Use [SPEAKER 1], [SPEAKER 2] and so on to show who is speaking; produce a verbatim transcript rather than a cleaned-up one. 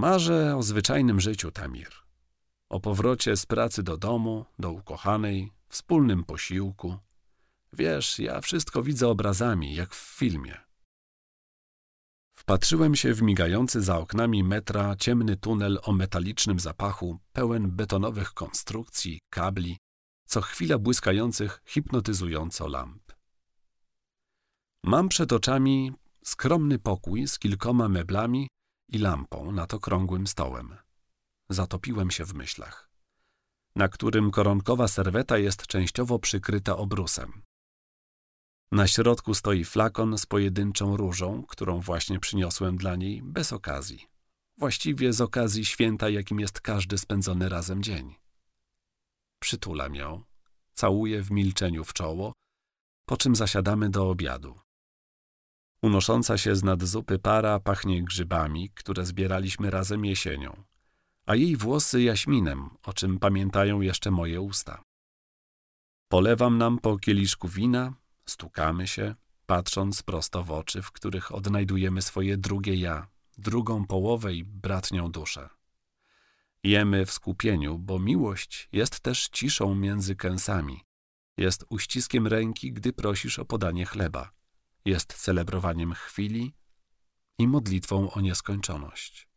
[SPEAKER 1] Marzę o zwyczajnym życiu, Tamir. O powrocie z pracy do domu, do ukochanej, wspólnym posiłku. Wiesz, ja wszystko widzę obrazami, jak w filmie. Wpatrzyłem się w migający za oknami metra ciemny tunel o metalicznym zapachu, pełen betonowych konstrukcji, kabli, co chwila błyskających hipnotyzująco lamp. Mam przed oczami skromny pokój z kilkoma meblami i lampą nad okrągłym stołem. Zatopiłem się w myślach, na którym koronkowa serweta jest częściowo przykryta obrusem. Na środku stoi flakon z pojedynczą różą, którą właśnie przyniosłem dla niej bez okazji. Właściwie z okazji święta, jakim jest każdy spędzony razem dzień. Przytulam ją, całuję w milczeniu w czoło, po czym zasiadamy do obiadu. Unosząca się z nad zupy para pachnie grzybami, które zbieraliśmy razem jesienią, a jej włosy jaśminem, o czym pamiętają jeszcze moje usta. Polewam nam po kieliszku wina, stukamy się, patrząc prosto w oczy, w których odnajdujemy swoje drugie ja, drugą połowę i bratnią duszę. Jemy w skupieniu, bo miłość jest też ciszą między kęsami, jest uściskiem ręki, gdy prosisz o podanie chleba, jest celebrowaniem chwili i modlitwą o nieskończoność.